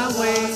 Yahweh.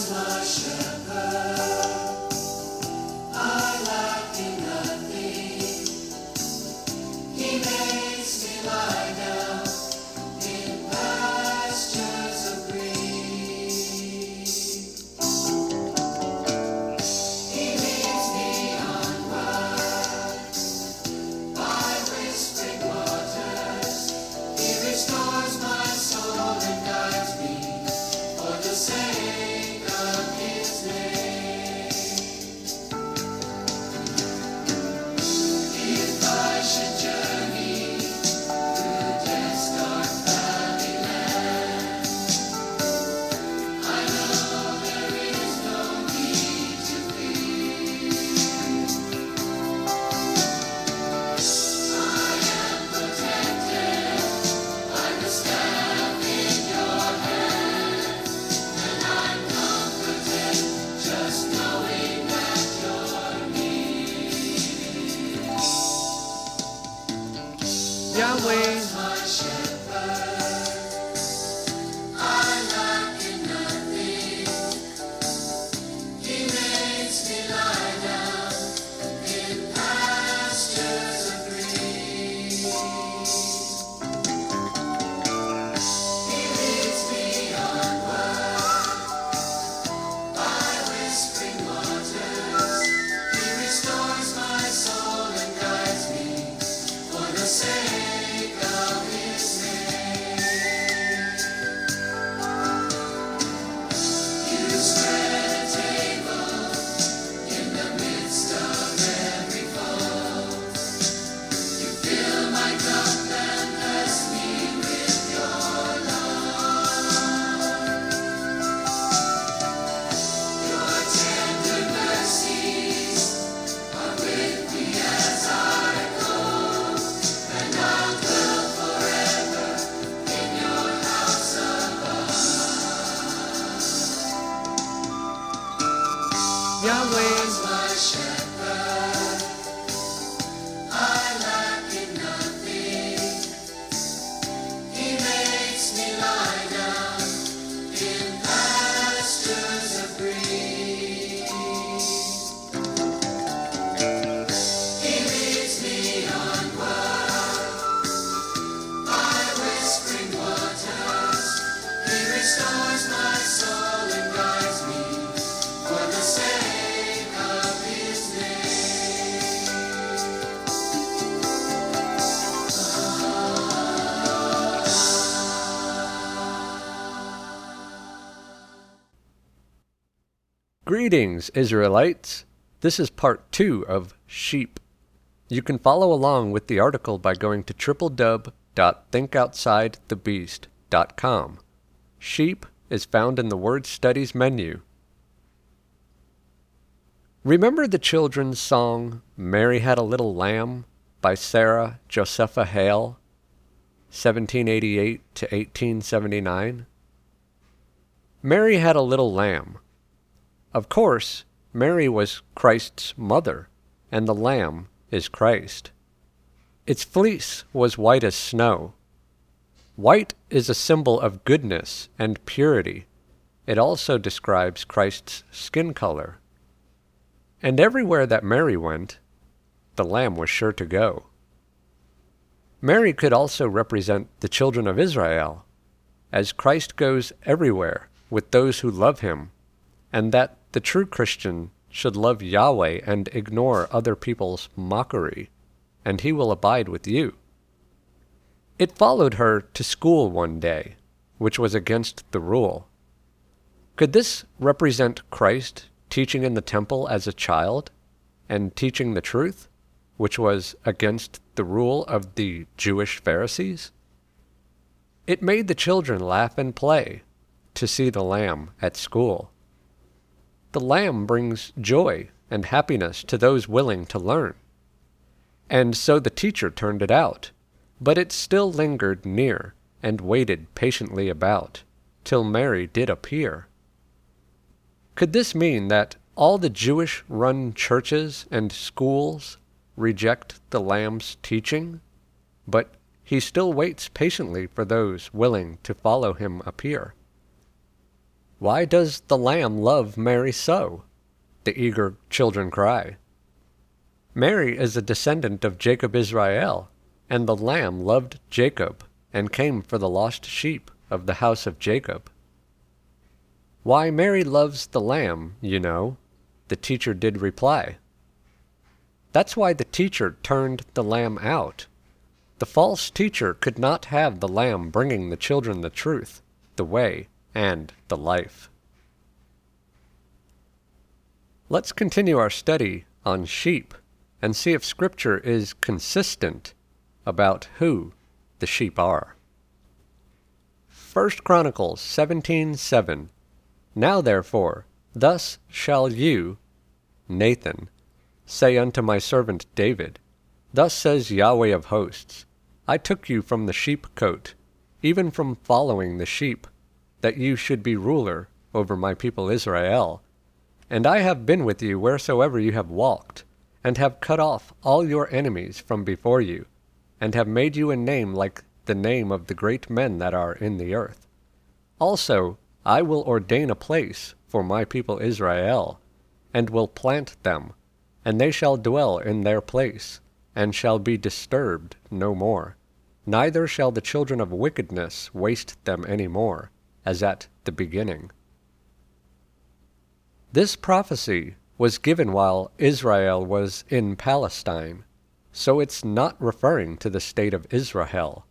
Yahweh. Yahweh is my shepherd, I lack in nothing. He makes me lie down in pastures of green. He leads me onward by whispering waters. He restores my soul and guides me for the sake of his name. Greetings, Israelites. This is part 2 of Sheep. You can follow along with the article by going to www.thinkoutsidethebeast.com. Sheep is found in the Word Studies menu. Remember the children's song, Mary Had a Little Lamb, by Sarah Josepha Hale, 1788 to 1879? Mary had a little lamb. Of course, Mary was Christ's mother, and the lamb is Christ. Its fleece was white as snow. White is a symbol of goodness and purity. It also describes Christ's skin color. And everywhere that Mary went, the lamb was sure to go. Mary could also represent the children of Israel, as Christ goes everywhere with those who love him, and that the true Christian should love Yahweh and ignore other people's mockery, and he will abide with you. It followed her to school one day, which was against the rule. Could this represent Christ teaching in the temple as a child, and teaching the truth, which was against the rule of the Jewish Pharisees? It made the children laugh and play to see the lamb at school. The lamb brings joy and happiness to those willing to learn. And so the teacher turned it out, but it still lingered near and waited patiently about, till Mary did appear. Could this mean that all the Jewish-run churches and schools reject the Lamb's teaching, but he still waits patiently for those willing to follow him appear? "Why does the lamb love Mary so?" the eager children cry. Mary is a descendant of Jacob Israel, and the lamb loved Jacob and came for the lost sheep of the house of Jacob. "Why Mary loves the lamb, you know," the teacher did reply. That's why the teacher turned the lamb out. The false teacher could not have the lamb bringing the children the truth, the way, and the life. Let's continue our study on sheep and see if Scripture is consistent about who the sheep are. 1 Chronicles 17:7. Now therefore, thus shall you, Nathan, say unto my servant David, Thus says Yahweh of hosts, I took you from the sheepcote, even from following the sheep, that you should be ruler over my people Israel. And I have been with you wheresoever you have walked, and have cut off all your enemies from before you, and have made you a name like the name of the great men that are in the earth. Also I will ordain a place for my people Israel, and will plant them, and they shall dwell in their place, and shall be disturbed no more. Neither shall the children of wickedness waste them any more, as at the beginning. This prophecy was given while Israel was in Palestine, so it's not referring to the state of Israel.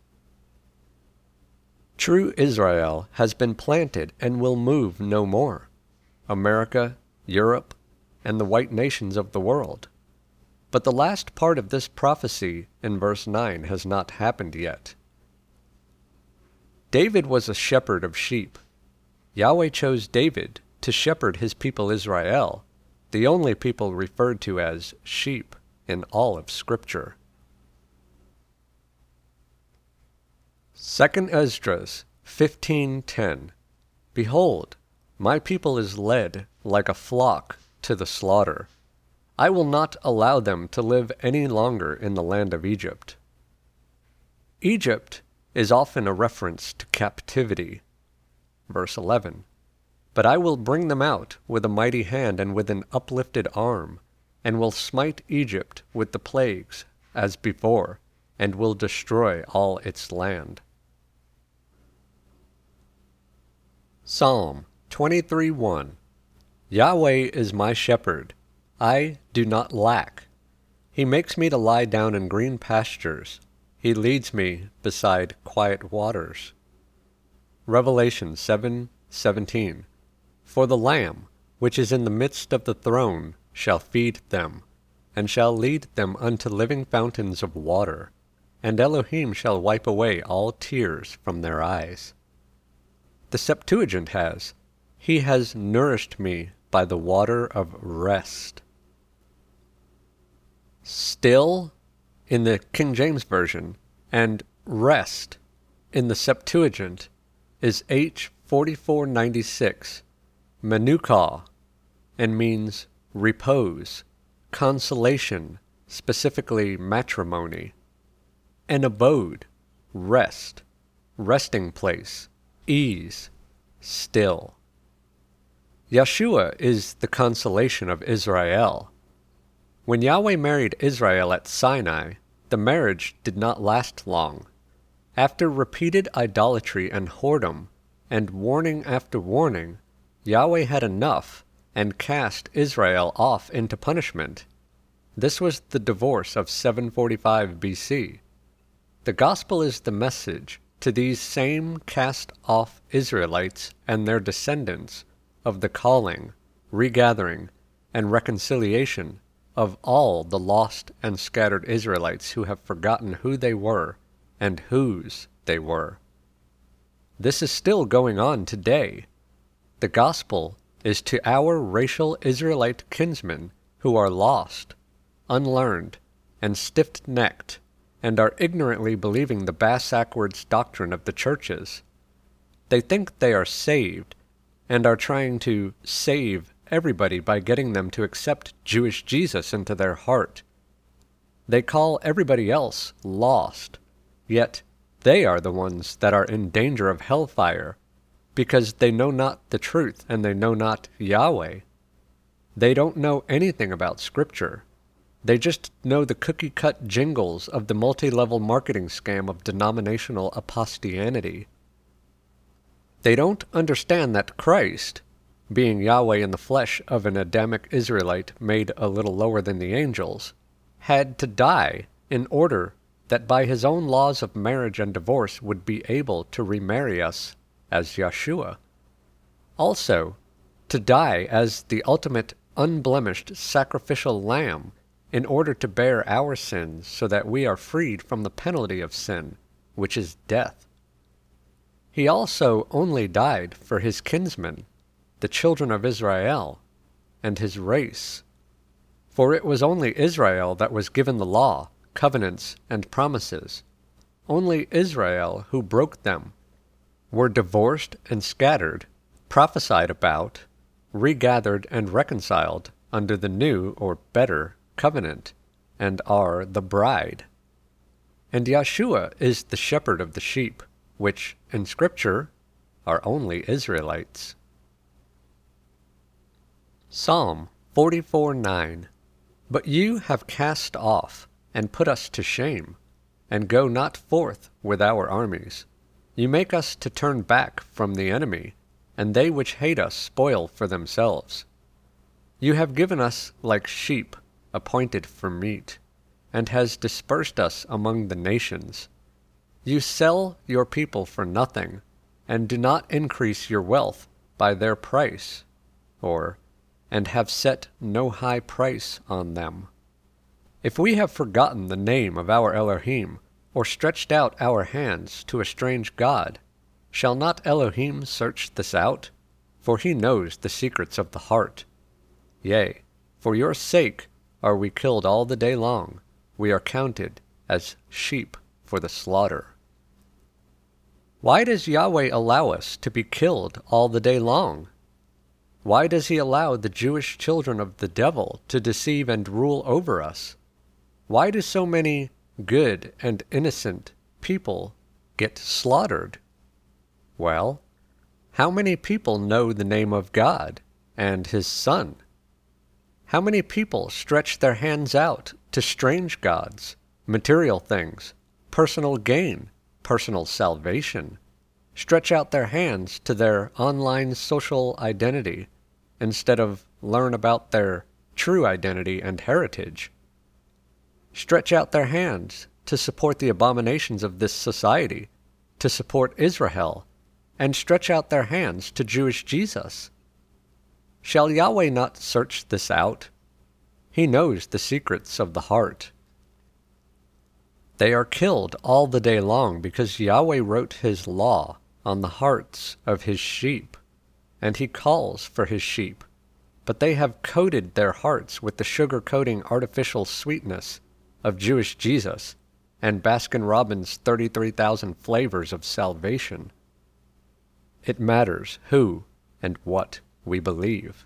True Israel has been planted and will move no more. America, Europe, and the white nations of the world. But the last part of this prophecy in verse 9 has not happened yet. David was a shepherd of sheep. Yahweh chose David to shepherd his people Israel, the only people referred to as sheep in all of Scripture. 2 Esdras 15:10. Behold, my people is led like a flock to the slaughter. I will not allow them to live any longer in the land of Egypt. Egypt is often a reference to captivity. Verse 11. But I will bring them out with a mighty hand and with an uplifted arm, and will smite Egypt with the plagues as before, and will destroy all its land. Psalm 23:1. Yahweh is my shepherd, I do not lack. He makes me to lie down in green pastures. He leads me beside quiet waters. Revelation 7:17. For the Lamb, which is in the midst of the throne, shall feed them, and shall lead them unto living fountains of water, and Elohim shall wipe away all tears from their eyes. The Septuagint has, He has nourished me by the water of rest. Still in the King James Version, and rest in the Septuagint is H4496, Menukah, and means repose, consolation, specifically matrimony, an abode, rest, resting place, ease, still. Yeshua is the consolation of Israel. When Yahweh married Israel at Sinai, the marriage did not last long. After repeated idolatry and whoredom, and warning after warning, Yahweh had enough and cast Israel off into punishment. This was the divorce of 745 BC. The gospel is the message to these same cast-off Israelites and their descendants of the calling, regathering, and reconciliation of all the lost and scattered Israelites who have forgotten who they were and whose they were. This is still going on today. The gospel is to our racial Israelite kinsmen who are lost, unlearned, and stiff-necked, and are ignorantly believing the bass-backwards doctrine of the churches. They think they are saved, and are trying to save everybody by getting them to accept Jewish Jesus into their heart. They call everybody else lost, yet they are the ones that are in danger of hellfire, because they know not the truth, and they know not Yahweh. They don't know anything about Scripture. They just know the cookie-cut jingles of the multi-level marketing scam of denominational apostianity. They don't understand that Christ, being Yahweh in the flesh of an Adamic Israelite made a little lower than the angels, had to die in order that by his own laws of marriage and divorce would be able to remarry us as Yeshua. Also, to die as the ultimate unblemished sacrificial lamb in order to bear our sins so that we are freed from the penalty of sin, which is death. He also only died for his kinsmen, the children of Israel, and his race. For it was only Israel that was given the law, covenants, and promises. Only Israel who broke them were divorced and scattered, prophesied about, regathered and reconciled under the new or better covenant, and are the bride. And Yeshua is the shepherd of the sheep, which, in Scripture, are only Israelites. Psalm 44:9. But you have cast off, and put us to shame, and go not forth with our armies. You make us to turn back from the enemy, and they which hate us spoil for themselves. You have given us like sheep appointed for meat, and has dispersed us among the nations. You sell your people for nothing, and do not increase your wealth by their price, and have set no high price on them. If we have forgotten the name of our Elohim, or stretched out our hands to a strange god, shall not Elohim search this out? For he knows the secrets of the heart. Yea, for your sake are we killed all the day long. We are counted as sheep for the slaughter. Why does Yahweh allow us to be killed all the day long? Why does he allow the Jewish children of the devil to deceive and rule over us? Why do so many good and innocent people get slaughtered? Well, how many people know the name of God and his Son? How many people stretch their hands out to strange gods, material things, personal gain, personal salvation, stretch out their hands to their online social identity instead of learn about their true identity and heritage? Stretch out their hands to support the abominations of this society, to support Israel, and stretch out their hands to Jewish Jesus. Shall Yahweh not search this out? He knows the secrets of the heart. They are killed all the day long because Yahweh wrote his law on the hearts of his sheep, and he calls for his sheep, but they have coated their hearts with the sugar-coating artificial sweetness of Jewish Jesus and Baskin-Robbins' 33,000 flavors of salvation. It matters who and what we believe.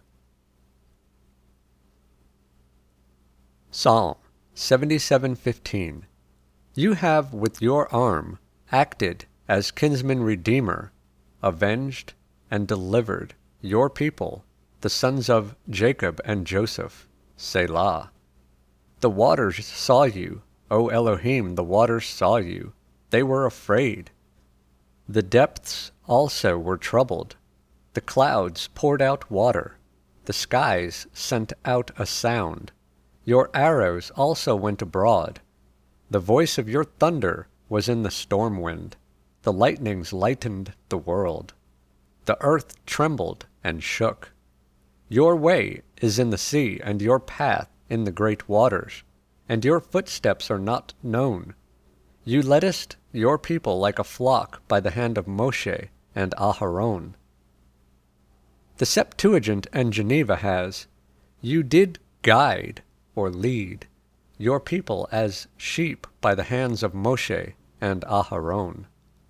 Psalm 77:15. You have with your arm acted as kinsman redeemer, avenged and delivered your people, the sons of Jacob and Joseph. Selah. The waters saw you, O Elohim, the waters saw you. They were afraid. The depths also were troubled. The clouds poured out water. The skies sent out a sound. Your arrows also went abroad. The voice of your thunder was in the storm wind. The lightnings lightened the world. The earth trembled and shook. Your way is in the sea, and your path in the great waters, and your footsteps are not known. You leddest your people like a flock by the hand of Moshe and Aharon. The Septuagint and Geneva has, you did guide or lead your people as sheep by the hands of Moshe and Aharon.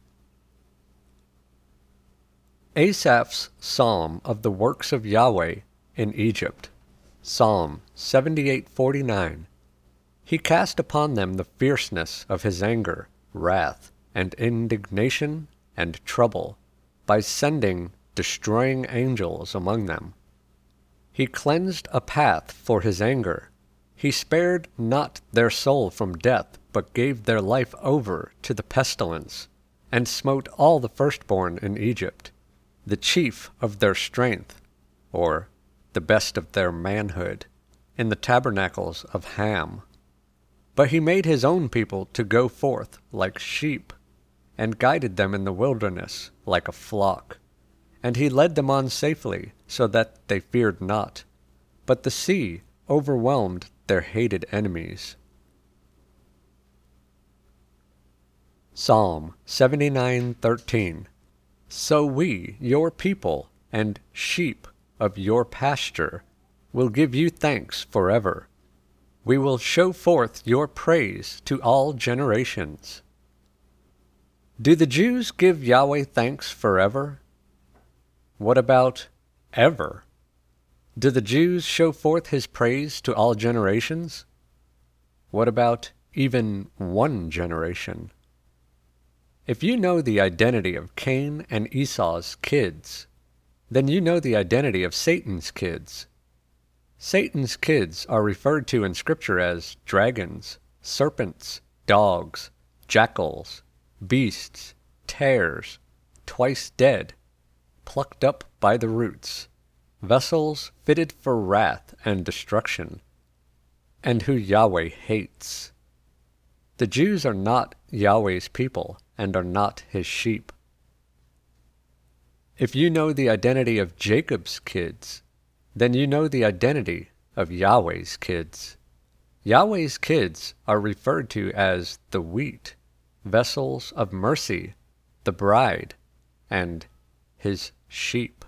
Asaph's Psalm of the Works of Yahweh in Egypt. Psalm 78:49. He cast upon them the fierceness of his anger, wrath, and indignation, and trouble. by sending destroying angels among them. He cleansed a path for his anger. He spared not their soul from death, but gave their life over to the pestilence, and smote all the firstborn in Egypt, the chief of their strength, or the best of their manhood, in the tabernacles of Ham. But he made his own people to go forth like sheep, and guided them in the wilderness like a flock. And he led them on safely, so that they feared not. But the sea overwhelmed their hated enemies. Psalm 79:13. So we, your people, and sheep of your pasture, will give you thanks forever. We will show forth your praise to all generations. Do the Jews give Yahweh thanks forever? What about ever? Do the Jews show forth his praise to all generations? What about even one generation? If you know the identity of Cain and Esau's kids, then you know the identity of Satan's kids. Satan's kids are referred to in Scripture as dragons, serpents, dogs, jackals, beasts, tares, twice dead, plucked up by the roots, vessels fitted for wrath and destruction, and who Yahweh hates. The Jews are not Yahweh's people and are not his sheep. If you know the identity of Jacob's kids, then you know the identity of Yahweh's kids. Yahweh's kids are referred to as the wheat, vessels of mercy, the bride, and his sheep.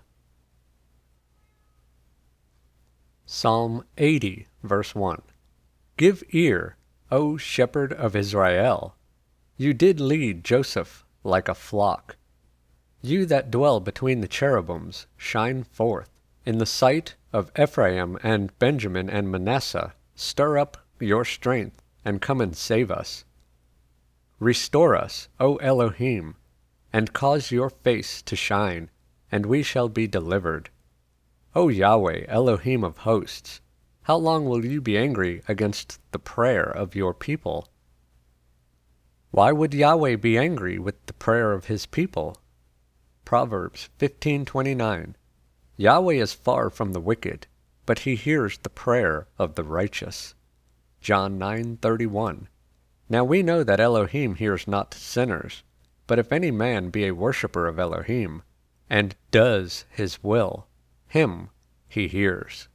Psalm 80, verse 1. Give ear, O shepherd of Israel. You did lead Joseph like a flock. You that dwell between the cherubims, shine forth. In the sight of Ephraim and Benjamin and Manasseh, stir up your strength, and come and save us. Restore us, O Elohim, and cause your face to shine, and we shall be delivered. O Yahweh, Elohim of hosts, how long will you be angry against the prayer of your people? Why would Yahweh be angry with the prayer of his people? Proverbs 15:29. Yahweh is far from the wicked, but he hears the prayer of the righteous. John 9:31. Now we know that Elohim hears not sinners, but if any man be a worshipper of Elohim, and does his will, him he hears.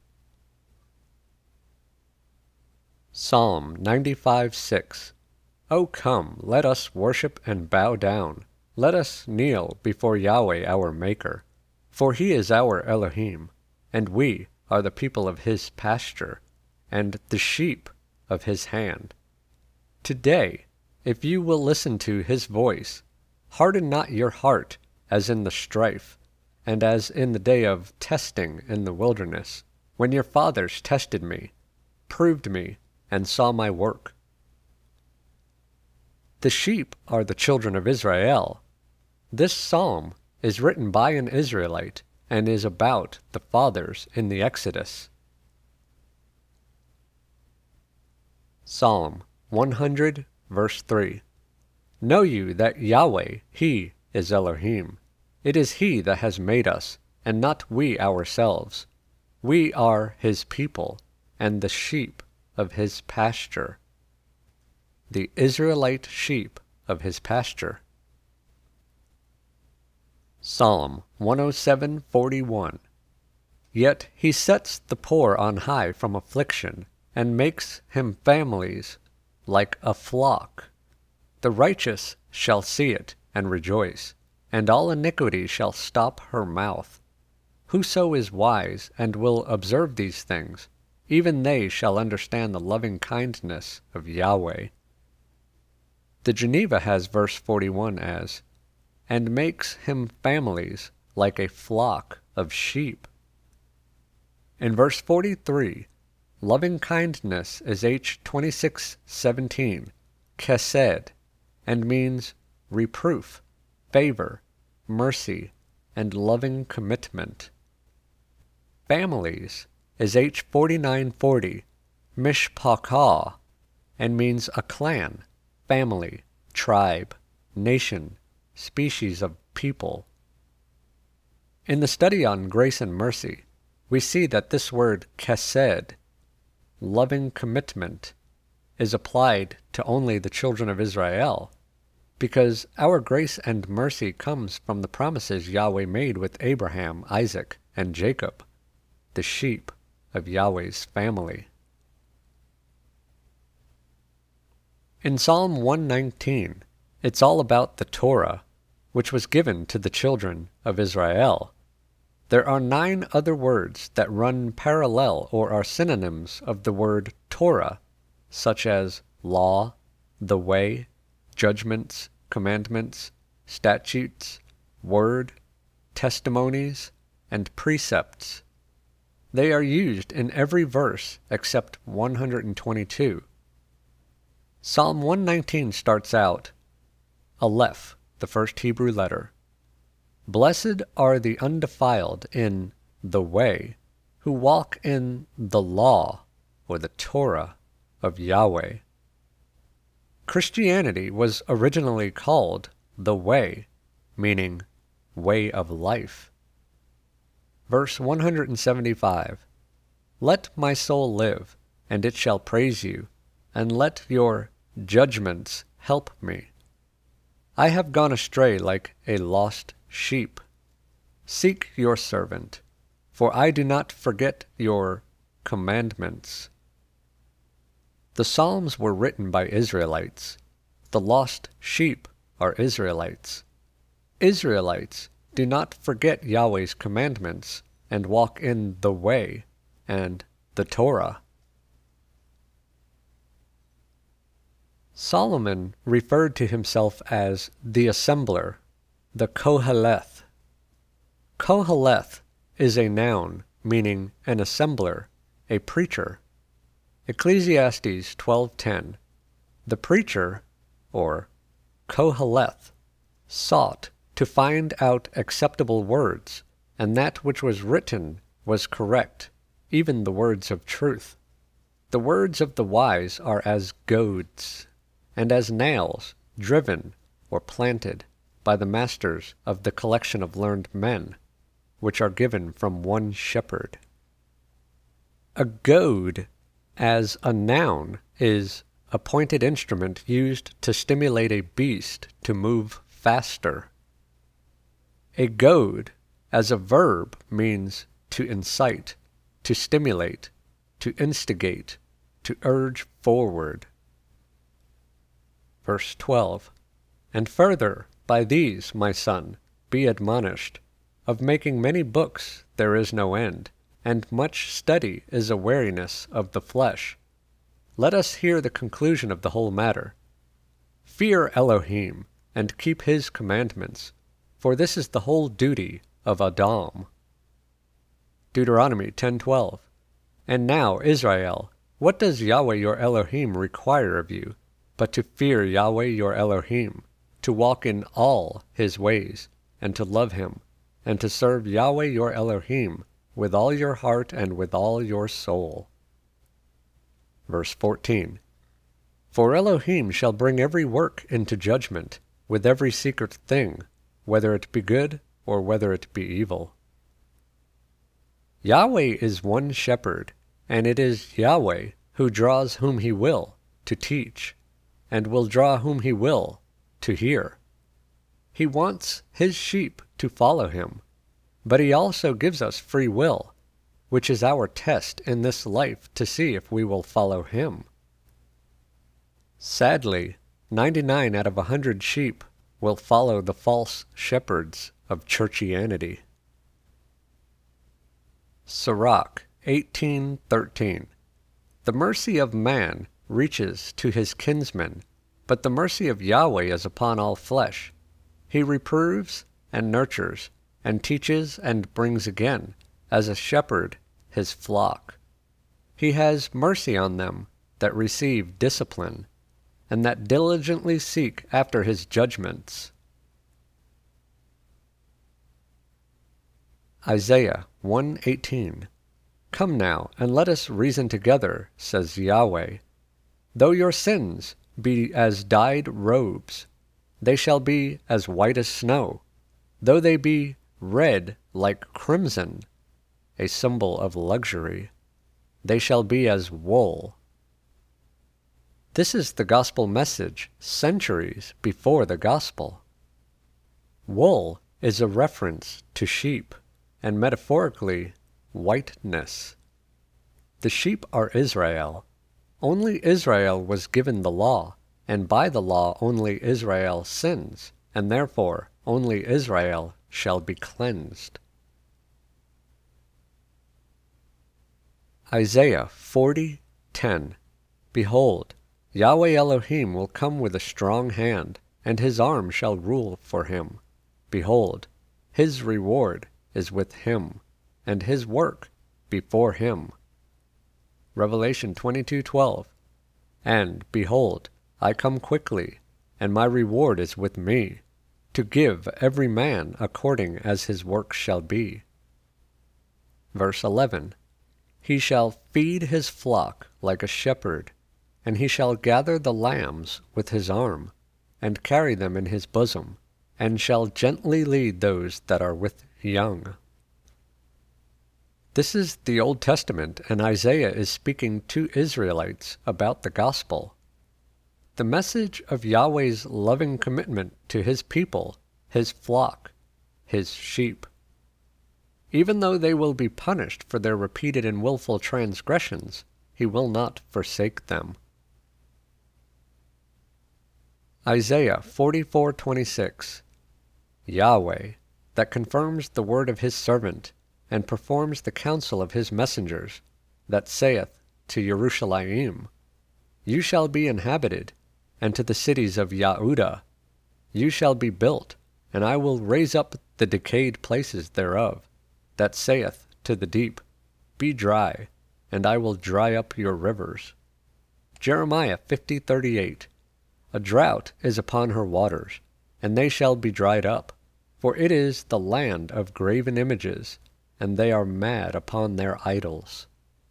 Psalm 95:6. O come, let us worship and bow down. Let us kneel before Yahweh our Maker. For he is our Elohim, and we are the people of his pasture, and the sheep of his hand. Today, if you will listen to his voice, harden not your heart as in the strife, and as in the day of testing in the wilderness, when your fathers tested me, proved me, and saw my work. The sheep are the children of Israel. This psalm is written by an Israelite and is about the fathers in the Exodus. Psalm 100, verse 3. Know you that Yahweh, he is Elohim. It is he that has made us, and not we ourselves. We are his people, and the sheep of his pasture. The Israelite sheep of his pasture. Psalm 107:41. Yet he sets the poor on high from affliction, and makes him families like a flock. The righteous shall see it and rejoice, and all iniquity shall stop her mouth. Whoso is wise and will observe these things, even they shall understand the loving kindness of Yahweh. The Geneva has verse 41 as, and makes him families like a flock of sheep. In verse 43, loving kindness is H26:17, chesed, and means reproof, favor, mercy, and loving commitment. Families is H4940, mishpachah, and means a clan, family, tribe, nation, species of people. In the study on grace and mercy, we see that this word chesed, loving commitment, is applied to only the children of Israel, because our grace and mercy comes from the promises Yahweh made with Abraham, Isaac, and Jacob, the sheep of Yahweh's family. In Psalm 119, it's all about the Torah, which was given to the children of Israel. There are 9 other words that run parallel or are synonyms of the word Torah, such as law, the way, judgments, commandments, statutes, word, testimonies, and precepts. They are used in every verse except 122. Psalm 119 starts out, Aleph, the first Hebrew letter. Blessed are the undefiled in the way, who walk in the law, or the Torah, of Yahweh. Christianity was originally called the Way, meaning way of life. Verse 175, Let my soul live, and it shall praise you, and let your judgments help me. I have gone astray like a lost sheep. Seek your servant, for I do not forget your commandments. The Psalms were written by Israelites. The lost sheep are Israelites. Israelites do not forget Yahweh's commandments and walk in the way and the Torah. Solomon referred to himself as the assembler, the Koheleth. Koheleth is a noun meaning an assembler, a preacher. Ecclesiastes 12:10. The preacher, or Koheleth, sought to find out acceptable words, and that which was written was correct, even the words of truth. The words of the wise are as goads, and as nails driven or planted by the masters of the collection of learned men, which are given from one shepherd. A goad, as a noun, is a pointed instrument used to stimulate a beast to move faster. A goad, as a verb, means to incite, to stimulate, to instigate, to urge forward. Verse 12, And further, by these, my son, be admonished. Of making many books there is no end, and much study is a weariness of the flesh. Let us hear the conclusion of the whole matter. Fear Elohim, and keep his commandments, for this is the whole duty of Adam. Deuteronomy 10:12. And now, Israel, what does Yahweh your Elohim require of you, but to fear Yahweh your Elohim, to walk in all his ways, and to love him, and to serve Yahweh your Elohim with all your heart and with all your soul. Verse 14. For Elohim shall bring every work into judgment, with every secret thing, whether it be good or whether it be evil. Yahweh is one shepherd, and it is Yahweh who draws whom he will to teach, and will draw whom he will to hear. He wants his sheep to follow him, but he also gives us free will, which is our test in this life to see if we will follow him. Sadly, 99 out of 100 sheep will follow the false shepherds of churchianity. Sirach 18:13. The mercy of man reaches to his kinsmen, but the mercy of Yahweh is upon all flesh. He reproves and nurtures, and teaches and brings again, as a shepherd his flock. He has mercy on them that receive discipline, and that diligently seek after his judgments. Isaiah 1:18. Come now, and let us reason together, says Yahweh. Though your sins be as dyed robes, they shall be as white as snow. Though they be red like crimson, a symbol of luxury, they shall be as wool. This is the gospel message centuries before the gospel. Wool is a reference to sheep, and metaphorically, whiteness. The sheep are Israel. Only Israel was given the law, and by the law only Israel sins, and therefore only Israel shall be cleansed. Isaiah 40:10. Behold, Yahweh Elohim will come with a strong hand, and his arm shall rule for him. Behold, his reward is with him, and his work before him. Revelation 22:12. And, behold, I come quickly, and my reward is with me, to give every man according as his work shall be. Verse 11. He shall feed his flock like a shepherd, and he shall gather the lambs with his arm, and carry them in his bosom, and shall gently lead those that are with young. This is the Old Testament, and Isaiah is speaking to Israelites about the gospel. The message of Yahweh's loving commitment to his people, his flock, his sheep. Even though they will be punished for their repeated and willful transgressions, he will not forsake them. Isaiah 44:26. Yahweh, that confirms the word of his servant, and performs the counsel of his messengers, that saith to Jerusalem, You shall be inhabited, and to the cities of Yahudah, You shall be built, and I will raise up the decayed places thereof, that saith to the deep, Be dry, and I will dry up your rivers. Jeremiah 50:38. A drought is upon her waters, and they shall be dried up, for it is the land of graven images, and they are mad upon their idols.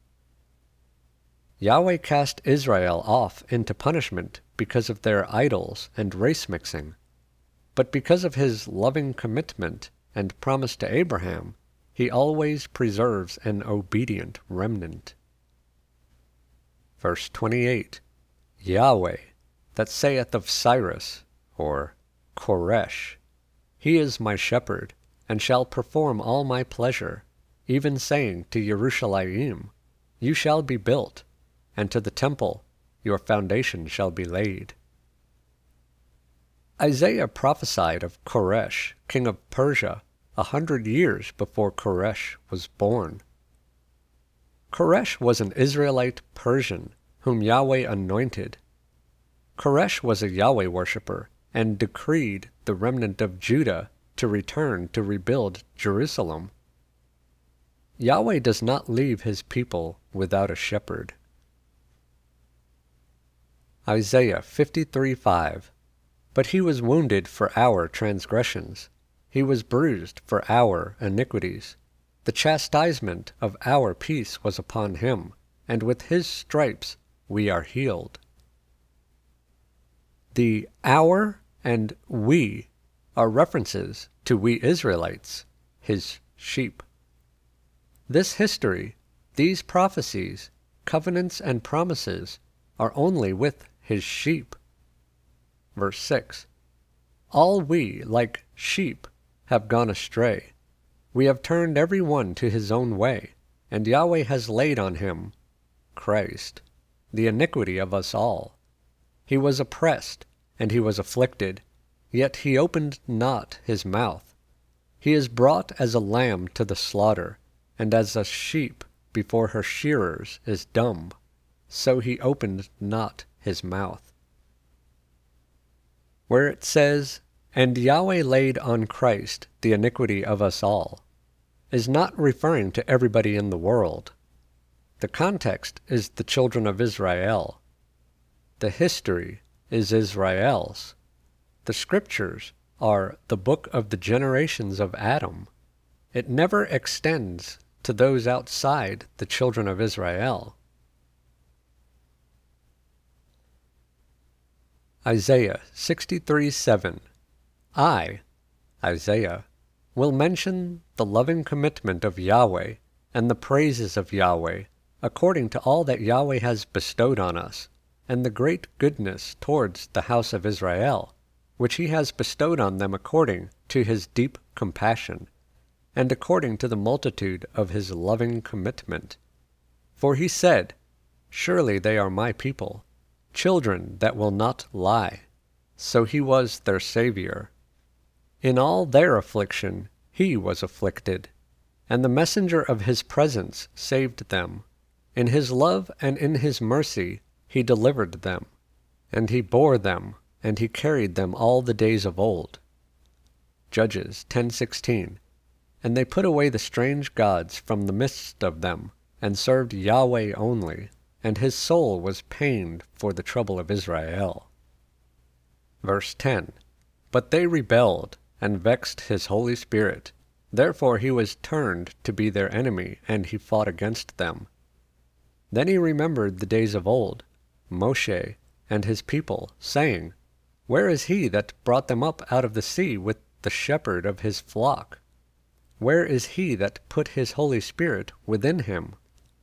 Yahweh cast Israel off into punishment because of their idols and race mixing, but because of his loving commitment and promise to Abraham, he always preserves an obedient remnant. Verse 28. Yahweh, that saith of Cyrus, or Koresh, He is my shepherd, and shall perform all my pleasure, even saying to Jerusalem, You shall be built, and to the temple, your foundation shall be laid. Isaiah prophesied of Koresh, king of Persia, 100 years before Koresh was born. Koresh was an Israelite Persian whom Yahweh anointed. Koresh was a Yahweh worshipper and decreed the remnant of Judah to return to rebuild Jerusalem. Yahweh does not leave his people without a shepherd. Isaiah 53:5. But he was wounded for our transgressions, he was bruised for our iniquities. The chastisement of our peace was upon him, and with his stripes we are healed. The our and we are references to we Israelites, his sheep. This history, these prophecies, covenants and promises are only with his sheep. Verse 6. All we, like sheep, have gone astray. We have turned every one to his own way, and Yahweh has laid on him, Christ, the iniquity of us all. He was oppressed, and he was afflicted, yet he opened not his mouth. He is brought as a lamb to the slaughter, and as a sheep before her shearers is dumb, so he opened not his mouth. Where it says, And Yahweh laid on Christ the iniquity of us all, is not referring to everybody in the world. The context is the children of Israel. The history is Israel's. The scriptures are the book of the generations of Adam. It never extends to those outside the children of Israel. Isaiah 63:7. I, Isaiah, will mention the loving commitment of Yahweh and the praises of Yahweh, according to all that Yahweh has bestowed on us, and the great goodness towards the house of Israel, which he has bestowed on them according to his deep compassion, and according to the multitude of his loving commitment. For he said, Surely they are my people, children that will not lie. So he was their Savior. In all their affliction he was afflicted, and the messenger of his presence saved them. In his love and in his mercy he delivered them, and he bore them, and he carried them all the days of old. Judges 10:16. And they put away the strange gods from the midst of them, and served Yahweh only, and his soul was pained for the trouble of Israel. Verse 10. But they rebelled, and vexed his Holy Spirit. Therefore he was turned to be their enemy, and he fought against them. Then he remembered the days of old, Moshe and his people, saying, Where is he that brought them up out of the sea with the shepherd of his flock? Where is he that put his Holy Spirit within him?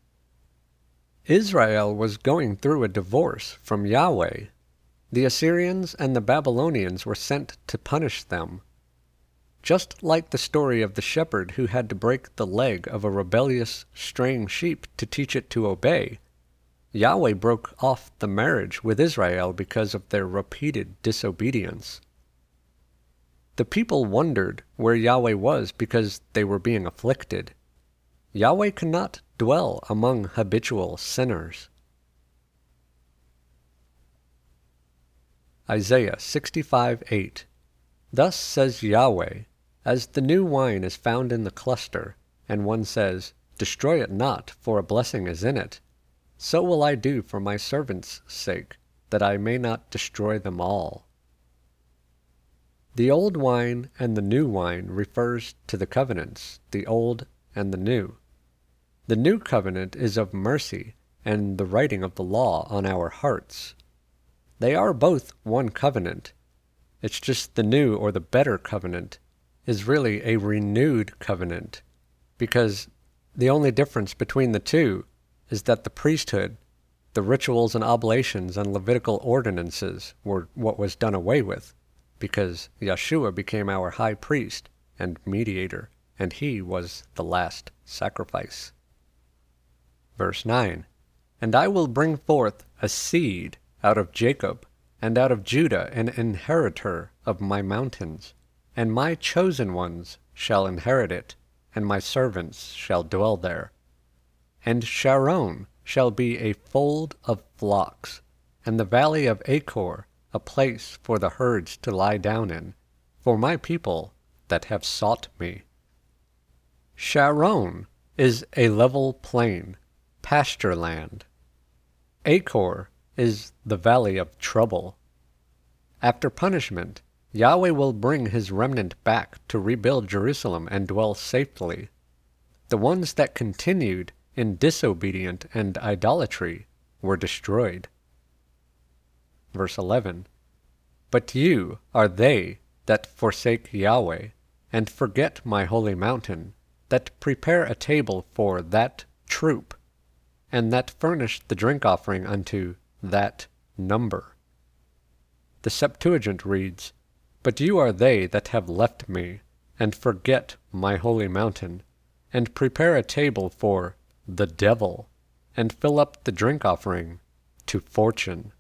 Israel was going through a divorce from Yahweh. The Assyrians and the Babylonians were sent to punish them. Just like the story of the shepherd who had to break the leg of a rebellious straying sheep to teach it to obey, Yahweh broke off the marriage with Israel because of their repeated disobedience. The people wondered where Yahweh was because they were being afflicted. Yahweh cannot dwell among habitual sinners. Isaiah 65:8. Thus says Yahweh, as the new wine is found in the cluster, and one says, Destroy it not, for a blessing is in it, so will I do for my servants' sake, that I may not destroy them all. The old wine and the new wine refers to the covenants, the old and the new. The new covenant is of mercy and the writing of the law on our hearts. They are both one covenant. It's just the new or the better covenant is really a renewed covenant, because the only difference between the two is that the priesthood, the rituals and oblations and Levitical ordinances were what was done away with, because Yeshua became our high priest and mediator, and he was the last sacrifice. Verse 9. And I will bring forth a seed out of Jacob, and out of Judah an inheritor of my mountains, and my chosen ones shall inherit it, and my servants shall dwell there. And Sharon shall be a fold of flocks, and the valley of Achor a place for the herds to lie down in, for my people that have sought me. Sharon is a level plain, pasture land. Achor is the valley of trouble. After punishment, Yahweh will bring his remnant back to rebuild Jerusalem and dwell safely. The ones that continued in disobedience and idolatry were destroyed. Verse 11. But you are they that forsake Yahweh, and forget my holy mountain, that prepare a table for that troop, and that furnish the drink offering unto that number. The Septuagint reads, But you are they that have left me, and forget my holy mountain, and prepare a table for the devil, and fill up the drink offering to fortune.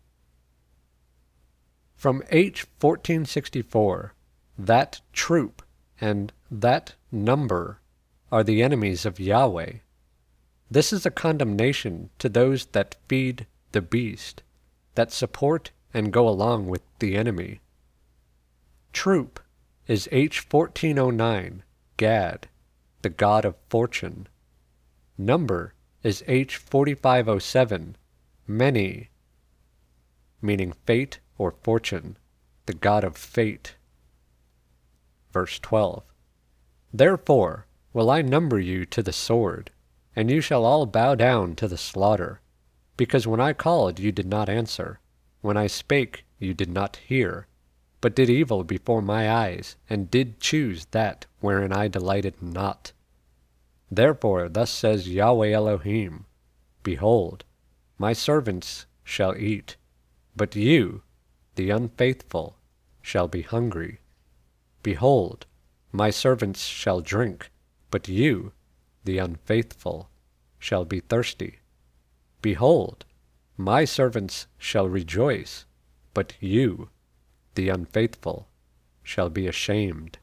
From H 1464, that troop and that number are the enemies of Yahweh. This is a condemnation to those that feed the beast, that support and go along with the enemy. Troop is H 1409, Gad, the god of fortune. Number is H 4507, Many, meaning fate or fortune, the god of fate. Verse 12. Therefore will I number you to the sword, and you shall all bow down to the slaughter. Because when I called you did not answer, when I spake you did not hear, but did evil before my eyes, and did choose that wherein I delighted not. Therefore thus says Yahweh Elohim, Behold, my servants shall eat, but you, the unfaithful, shall be hungry. Behold, my servants shall drink, but you, the unfaithful, shall be thirsty. Behold, my servants shall rejoice, but you, the unfaithful, shall be ashamed.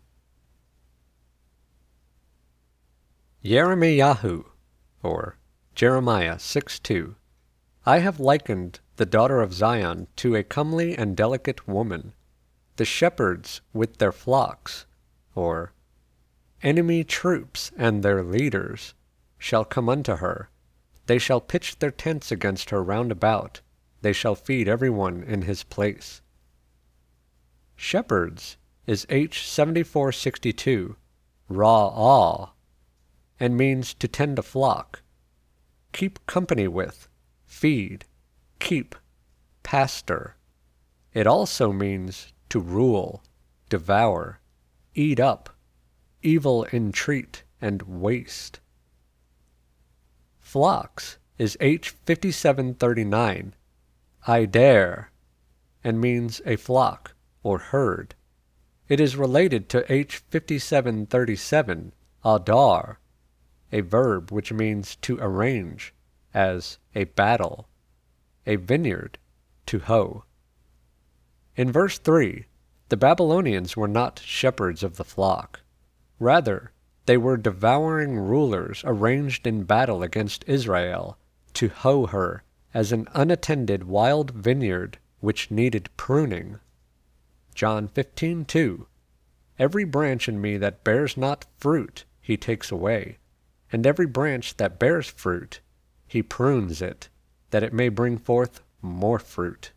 Yeremiyahu, or Jeremiah 6:2. I have likened the daughter of Zion to a comely and delicate woman, the shepherds with their flocks, or enemy troops and their leaders shall come unto her. They shall pitch their tents against her round about. They shall feed every one in his place. Shepherds is H7462, Ra'ah, and means to tend a flock, keep company with, feed, keep, pastor. It also means to rule, devour, eat up, evil entreat, and waste. Flocks is H5739, Idair, and means a flock or herd. It is related to H5737, Adar, a verb which means to arrange, as a battle, a vineyard, to hoe. In verse 3, the Babylonians were not shepherds of the flock. Rather, they were devouring rulers arranged in battle against Israel to hoe her as an unattended wild vineyard which needed pruning. John 15:2. Every branch in me that bears not fruit he takes away, and every branch that bears fruit he prunes it, that it may bring forth more fruit.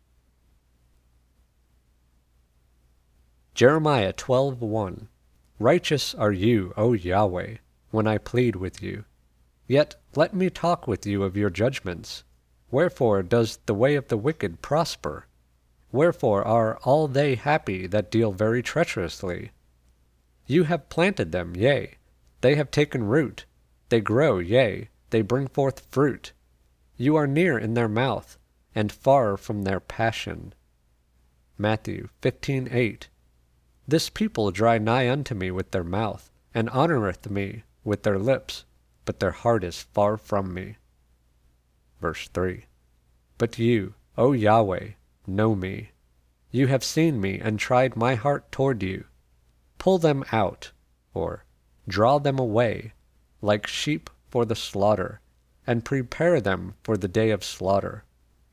Jeremiah 12:1. Righteous are you, O Yahweh, when I plead with you. Yet let me talk with you of your judgments. Wherefore does the way of the wicked prosper? Wherefore are all they happy that deal very treacherously? You have planted them, yea, they have taken root. They grow, yea, they bring forth fruit. You are near in their mouth, and far from their passion. Matthew 15:8. This people draw nigh unto me with their mouth, and honoureth me with their lips, but their heart is far from me. Verse 3. But you, O Yahweh, know me. You have seen me, and tried my heart toward you. Pull them out, or draw them away, like sheep for the slaughter, and prepare them for the day of slaughter.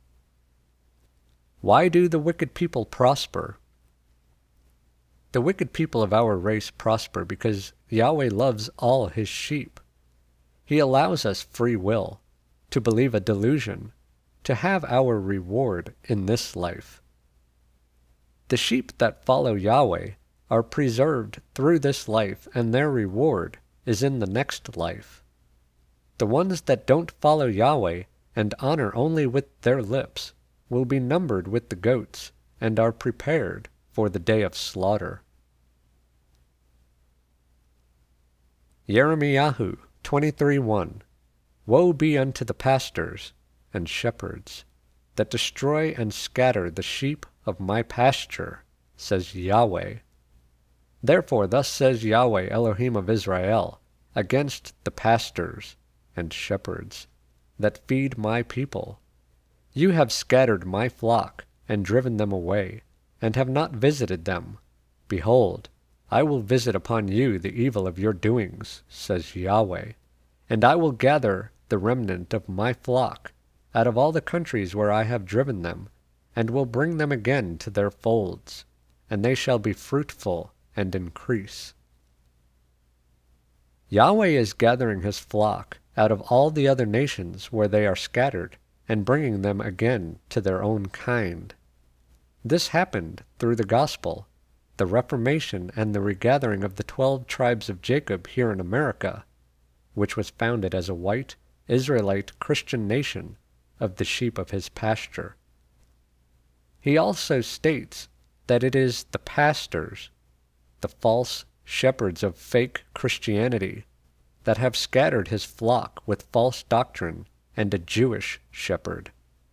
Why do the wicked people prosper? The wicked people of our race prosper because Yahweh loves all his sheep. He allows us free will, to believe a delusion, to have our reward in this life. The sheep that follow Yahweh are preserved through this life, and their reward is in the next life. The ones that don't follow Yahweh and honor only with their lips will be numbered with the goats and are prepared for the day of slaughter. Yeremiyahu 23:1. Woe be unto the pastors and shepherds that destroy and scatter the sheep of my pasture, says Yahweh. Therefore thus says Yahweh Elohim of Israel, against the pastors and shepherds that feed my people. You have scattered my flock, and driven them away, and have not visited them. Behold, I will visit upon you the evil of your doings, says Yahweh, and I will gather the remnant of my flock out of all the countries where I have driven them, and will bring them again to their folds, and they shall be fruitful and increase. Yahweh is gathering his flock out of all the other nations where they are scattered, and bringing them again to their own kind. This happened through the gospel, the Reformation and the regathering of the 12 tribes of Jacob here in America, which was founded as a white, Israelite Christian nation of the sheep of his pasture. He also states that it is the pastors, the false shepherds of fake Christianity, that have scattered his flock with false doctrine and a Jewish shepherd.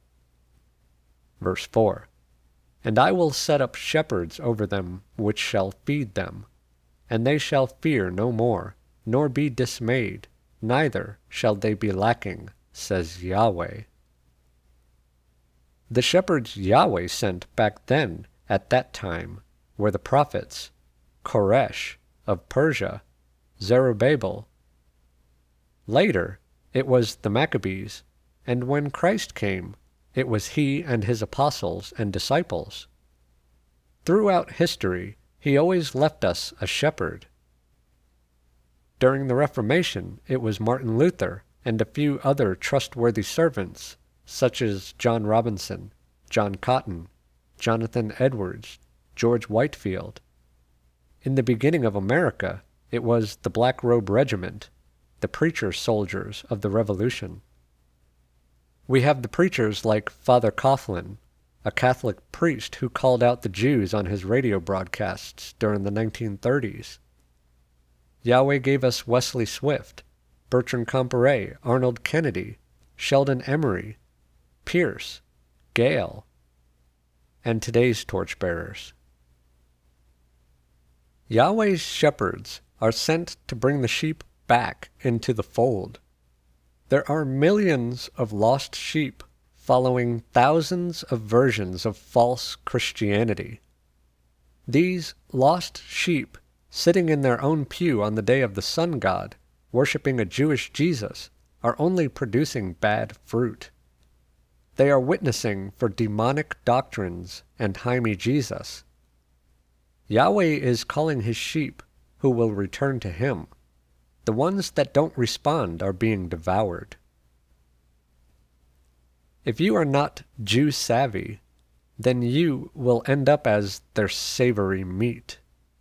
Verse 4, And I will set up shepherds over them which shall feed them, and they shall fear no more, nor be dismayed, neither shall they be lacking, says Yahweh. The shepherds Yahweh sent back then, at that time, were the prophets, Koresh of Persia, Zerubbabel. Later, it was the Maccabees, and when Christ came, it was he and his apostles and disciples. Throughout history, he always left us a shepherd. During the Reformation, it was Martin Luther and a few other trustworthy servants, such as John Robinson, John Cotton, Jonathan Edwards, George Whitefield. In the beginning of America, it was the Black Robe Regiment, the preacher soldiers of the Revolution. We have the preachers like Father Coughlin, a Catholic priest who called out the Jews on his radio broadcasts during the 1930s. Yahweh gave us Wesley Swift, Bertrand Comparet, Arnold Kennedy, Sheldon Emery, Pierce, Gale, and today's torchbearers. Yahweh's shepherds are sent to bring the sheep back into the fold. There are millions of lost sheep following thousands of versions of false Christianity. These lost sheep, sitting in their own pew on the day of the sun god, worshipping a Jewish Jesus, are only producing bad fruit. They are witnessing for demonic doctrines and Jaime Jesus. Yahweh is calling his sheep who will return to him. The ones that don't respond are being devoured. If you are not Jew savvy, then you will end up as their savory meat.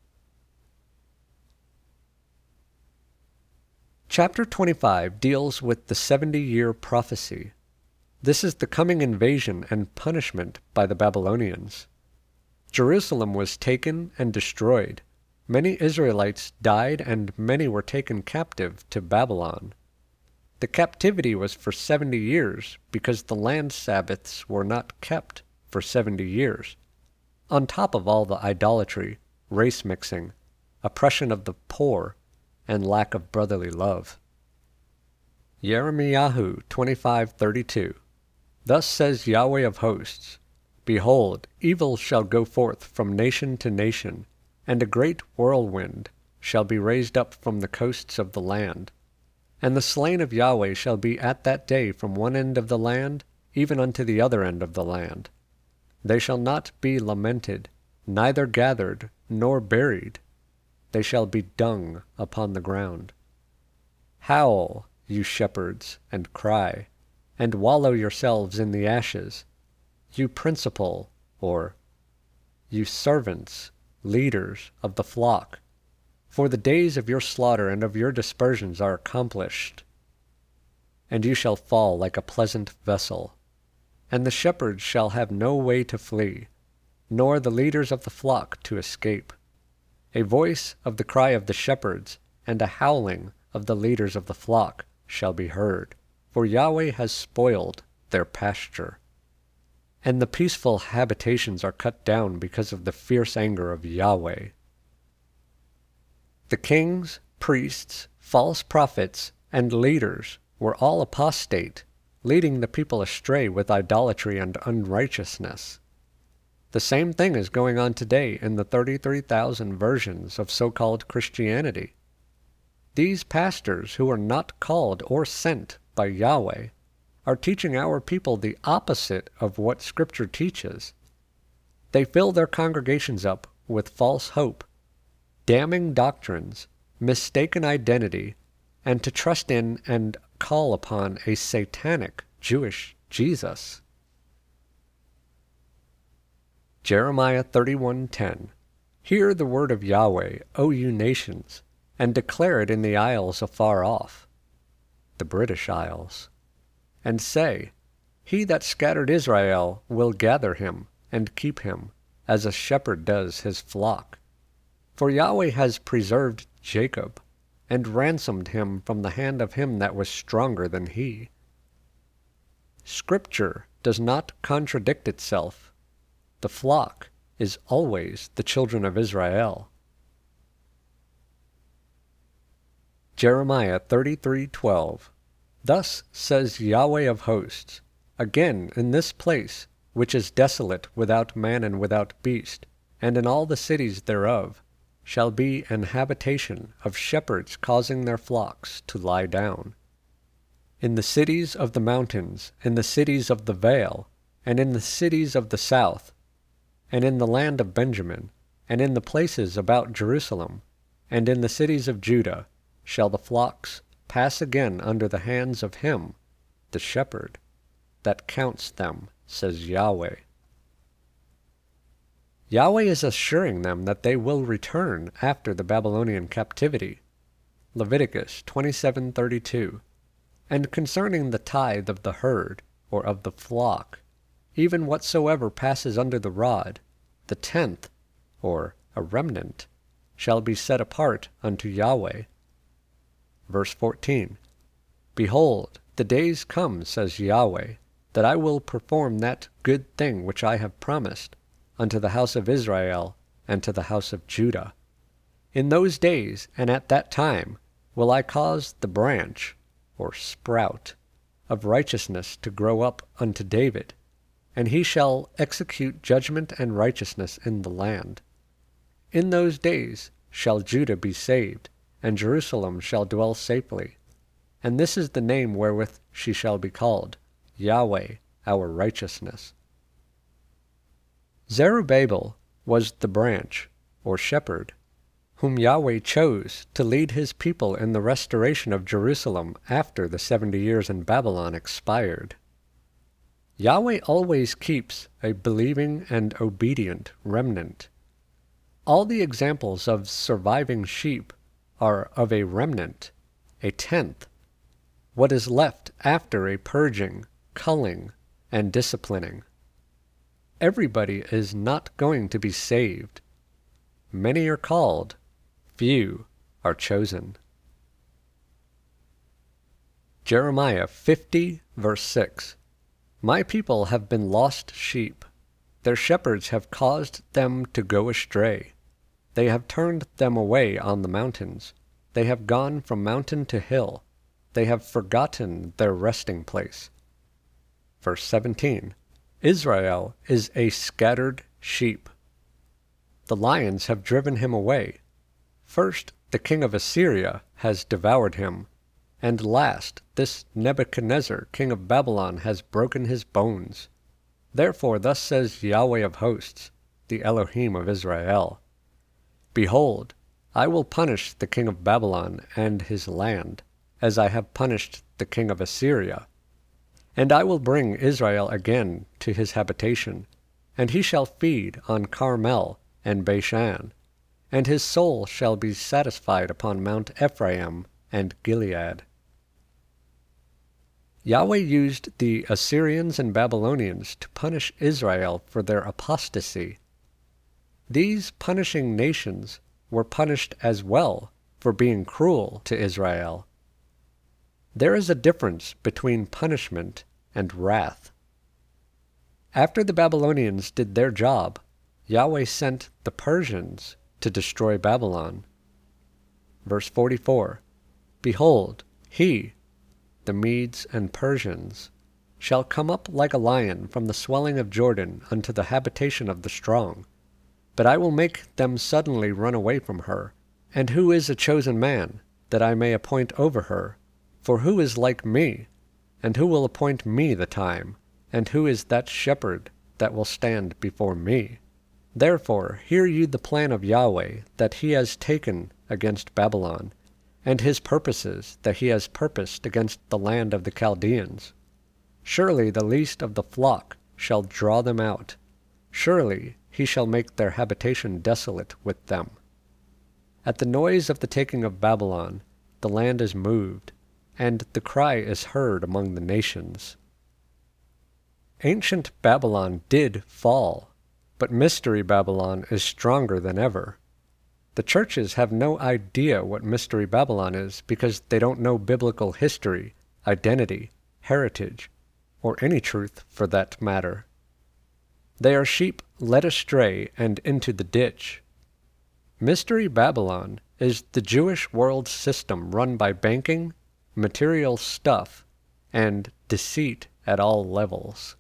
Chapter 25 deals with the 70-year prophecy. This is the coming invasion and punishment by the Babylonians. Jerusalem was taken and destroyed. Many Israelites died and many were taken captive to Babylon. The captivity was for 70 years because the land Sabbaths were not kept for 70 years, on top of all the idolatry, race mixing, oppression of the poor, and lack of brotherly love. Yirmiyahu 25:32. Thus says Yahweh of hosts, Behold, evil shall go forth from nation to nation, and a great whirlwind shall be raised up from the coasts of the land. And the slain of Yahweh shall be at that day from one end of the land even unto the other end of the land. They shall not be lamented, neither gathered, nor buried. They shall be dung upon the ground. Howl, you shepherds, and cry, and wallow yourselves in the ashes, you principal, or you servants, leaders of the flock, for the days of your slaughter and of your dispersions are accomplished. And you shall fall like a pleasant vessel, and the shepherds shall have no way to flee, nor the leaders of the flock to escape. A voice of the cry of the shepherds, and a howling of the leaders of the flock shall be heard, for Yahweh has spoiled their pasture. And the peaceful habitations are cut down because of the fierce anger of Yahweh. The kings, priests, false prophets, and leaders were all apostate, leading the people astray with idolatry and unrighteousness. The same thing is going on today in the 33,000 versions of so-called Christianity. These pastors who are not called or sent by Yahweh are teaching our people the opposite of what Scripture teaches. They fill their congregations up with false hope, damning doctrines, mistaken identity, and to trust in and call upon a satanic Jewish Jesus. Jeremiah 31:10. Hear the word of Yahweh, O you nations, and declare it in the isles afar off, the British Isles, and say, He that scattered Israel will gather him and keep him, as a shepherd does his flock. For Yahweh has preserved Jacob, and ransomed him from the hand of him that was stronger than he. Scripture does not contradict itself. The flock is always the children of Israel. Jeremiah 33:12. Thus says Yahweh of hosts, Again in this place, which is desolate without man and without beast, and in all the cities thereof, shall be an habitation of shepherds causing their flocks to lie down. In the cities of the mountains, in the cities of the vale, and in the cities of the south, and in the land of Benjamin, and in the places about Jerusalem, and in the cities of Judah, shall the flocks pass again under the hands of him, the shepherd, that counts them, says Yahweh. Yahweh is assuring them that they will return after the Babylonian captivity. Leviticus 27:32. And concerning the tithe of the herd, or of the flock, even whatsoever passes under the rod, the tenth, or a remnant, shall be set apart unto Yahweh. Verse 14. Behold, the days come, says Yahweh, that I will perform that good thing which I have promised unto the house of Israel and to the house of Judah. In those days and at that time will I cause the branch, or sprout, of righteousness to grow up unto David, and he shall execute judgment and righteousness in the land. In those days shall Judah be saved, and Jerusalem shall dwell safely. And this is the name wherewith she shall be called, Yahweh our righteousness. Zerubbabel was the branch, or shepherd, whom Yahweh chose to lead his people in the restoration of Jerusalem after the 70 years in Babylon expired. Yahweh always keeps a believing and obedient remnant. All the examples of surviving sheep are of a remnant, a tenth, what is left after a purging, culling, and disciplining. Everybody is not going to be saved. Many are called, few are chosen. Jeremiah 50, verse 6. My people have been lost sheep. Their shepherds have caused them to go astray. They have turned them away on the mountains. They have gone from mountain to hill. They have forgotten their resting place. Verse 17. Israel is a scattered sheep. The lions have driven him away. First, the king of Assyria has devoured him, and last, this Nebuchadnezzar, king of Babylon, has broken his bones. Therefore thus says Yahweh of hosts, the Elohim of Israel, Behold, I will punish the king of Babylon and his land, as I have punished the king of Assyria. And I will bring Israel again to his habitation, and he shall feed on Carmel and Bashan, and his soul shall be satisfied upon Mount Ephraim and Gilead. Yahweh used the Assyrians and Babylonians to punish Israel for their apostasy. These punishing nations were punished as well for being cruel to Israel. There is a difference between punishment and wrath. After the Babylonians did their job, Yahweh sent the Persians to destroy Babylon. Verse 44. Behold, he, the Medes and Persians, shall come up like a lion from the swelling of Jordan unto the habitation of the strong. But I will make them suddenly run away from her. And who is a chosen man, that I may appoint over her? For who is like me? And who will appoint me the time? And who is that shepherd that will stand before me? Therefore hear ye the plan of Yahweh that he has taken against Babylon, and his purposes that he has purposed against the land of the Chaldeans. Surely the least of the flock shall draw them out. Surely he shall make their habitation desolate with them. At the noise of the taking of Babylon, the land is moved, and the cry is heard among the nations. Ancient Babylon did fall, but Mystery Babylon is stronger than ever. The churches have no idea what Mystery Babylon is because they don't know biblical history, identity, heritage, or any truth for that matter. They are sheep led astray and into the ditch. Mystery Babylon is the Jewish world system run by banking, material stuff, and deceit at all levels.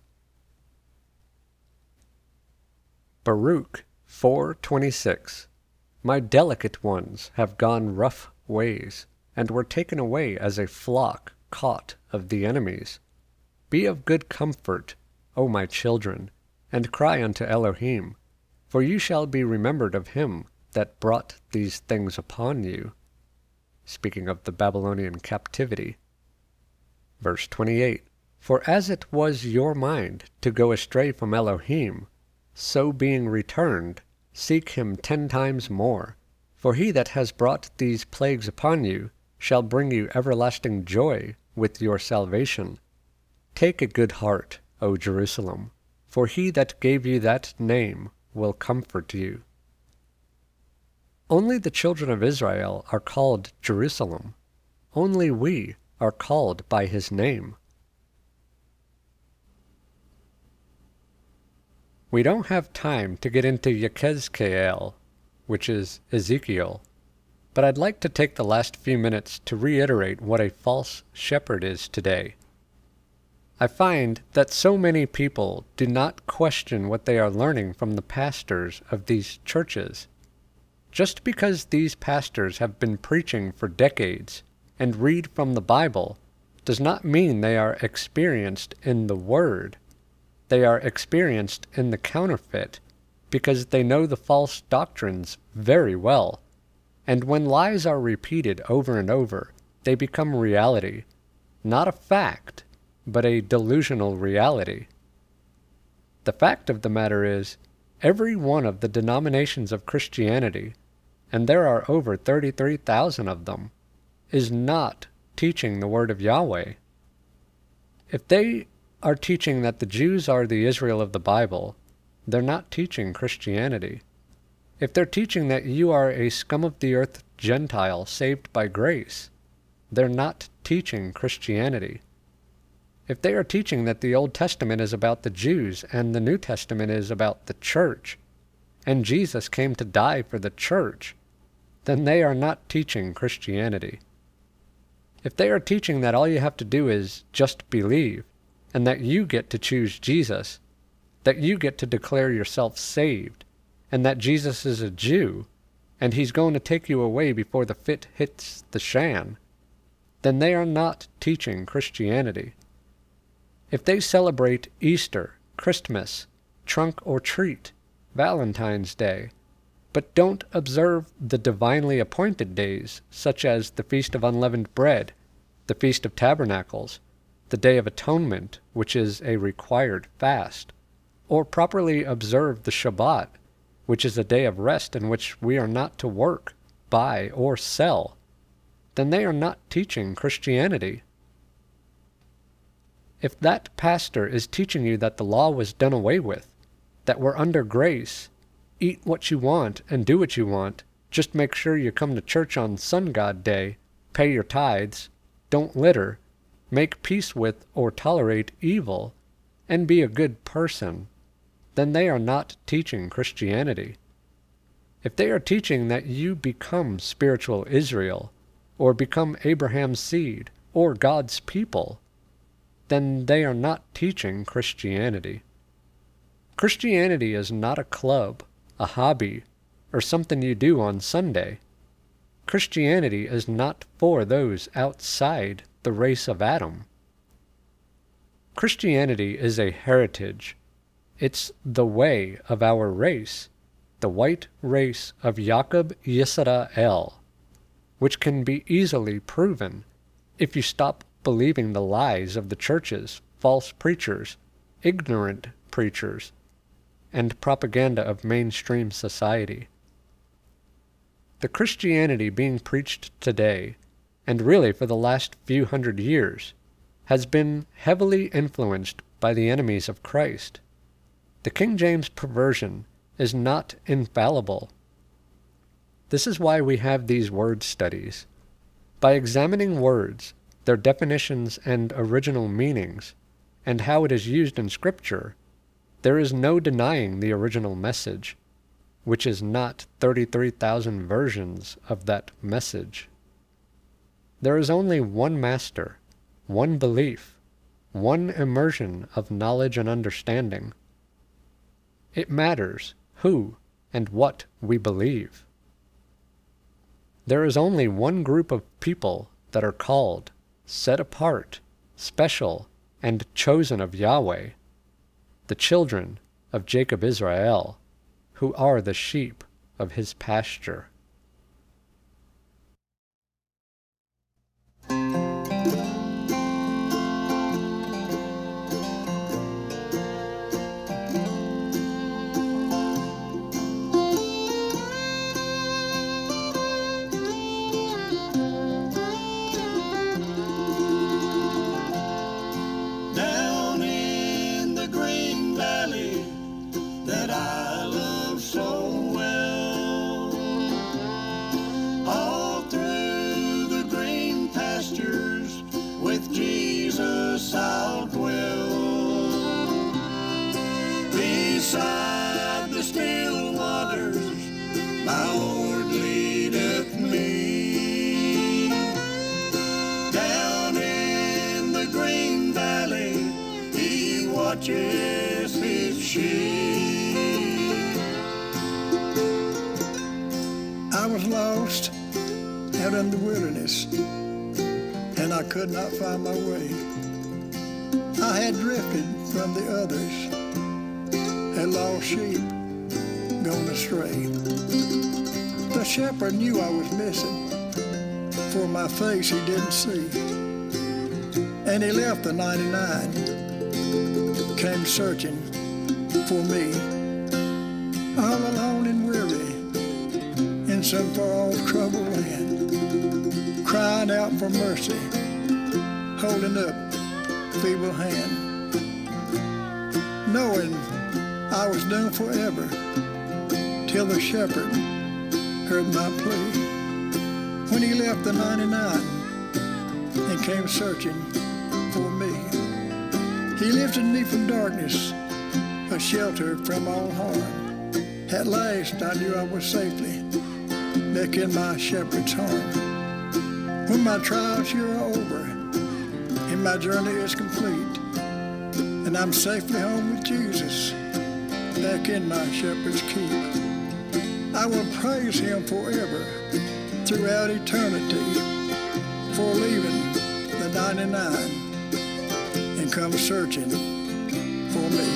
Baruch 4:26. My delicate ones have gone rough ways, and were taken away as a flock caught of the enemies. Be of good comfort, O my children, and cry unto Elohim, for you shall be remembered of him that brought these things upon you. Speaking of the Babylonian captivity. Verse 28. For as it was your mind to go astray from Elohim, so being returned, seek him 10 times more. For he that has brought these plagues upon you shall bring you everlasting joy with your salvation. Take a good heart, O Jerusalem, for he that gave you that name will comfort you. Only the children of Israel are called Jerusalem. Only we are called by his name. We don't have time to get into Yechezkel, which is Ezekiel, but I'd like to take the last few minutes to reiterate what a false shepherd is today. I find that so many people do not question what they are learning from the pastors of these churches. Just because these pastors have been preaching for decades and read from the Bible does not mean they are experienced in the Word. They are experienced in the counterfeit because they know the false doctrines very well. And when lies are repeated over and over, they become reality, not a fact, but a delusional reality. The fact of the matter is, every one of the denominations of Christianity, and there are over 33,000 of them, is not teaching the Word of Yahweh. If they are teaching that the Jews are the Israel of the Bible, they're not teaching Christianity. If they're teaching that you are a scum-of-the-earth Gentile saved by grace, they're not teaching Christianity. If they are teaching that the Old Testament is about the Jews and the New Testament is about the church, and Jesus came to die for the church, then they are not teaching Christianity. If they are teaching that all you have to do is just believe, and that you get to choose Jesus, that you get to declare yourself saved, and that Jesus is a Jew, and he's going to take you away before the fit hits the shan, then they are not teaching Christianity. If they celebrate Easter, Christmas, trunk or treat, Valentine's Day, but don't observe the divinely appointed days, such as the Feast of Unleavened Bread, the Feast of Tabernacles, the Day of Atonement, which is a required fast, or properly observe the Shabbat, which is a day of rest in which we are not to work, buy, or sell, then they are not teaching Christianity. If that pastor is teaching you that the law was done away with, that we're under grace, eat what you want and do what you want, just make sure you come to church on Sun God Day, pay your tithes, don't litter, make peace with or tolerate evil, and be a good person, then they are not teaching Christianity. If they are teaching that you become spiritual Israel, or become Abraham's seed, or God's people, then they are not teaching Christianity. Christianity is not a club, a hobby, or something you do on Sunday. Christianity is not for those outside the race of Adam. Christianity is a heritage. It's the way of our race, the white race of Jacob Yisrael, which can be easily proven if you stop believing the lies of the churches, false preachers, ignorant preachers, and propaganda of mainstream society. The Christianity being preached today, and really for the last few hundred years, has been heavily influenced by the enemies of Christ. The King James perversion is not infallible. This is why we have these word studies. By examining words, their definitions and original meanings, and how it is used in Scripture, there is no denying the original message, which is not 33,000 versions of that message. There is only one master, one belief, one immersion of knowledge and understanding. It matters who and what we believe. There is only one group of people that are called, set apart, special, and chosen of Yahweh, the children of Jacob Israel, who are the sheep of his pasture. Down in the green valley that I love so well, all through the green pastures with Jesus I'll dwell. Beside the still waters my Lord leadeth me. Down in the green valley he watches his sheep. I was lost out in the wilderness, and I could not find my way. I had drifted from the others, a lost sheep gone astray. The shepherd knew I was missing, for my face he didn't see. And he left the 99, came searching for me. All alone and weary, in some far-off troubled land, crying out for mercy, holding up feeble hand. Knowing I was doomed forever, till the shepherd heard my plea. When he left the 99 and came searching for me, he lifted me from darkness, a shelter from all harm. At last I knew I was safely back in my shepherd's home. When my trials here are over and my journey is complete, and I'm safely home with Jesus, back in my shepherd's keep, I will praise him forever throughout eternity for leaving the 99 and come searching for me.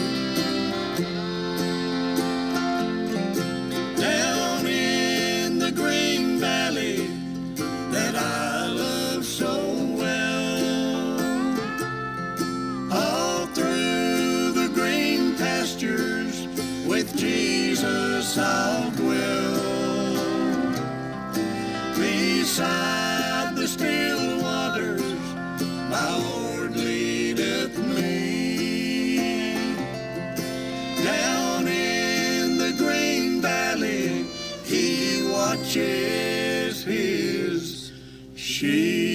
Down in the green valley that I love so well, all through the green pastures with Jesus I'll dwell. Beside the still waters my Lord leadeth me. Down in the green valley he watches his sheep.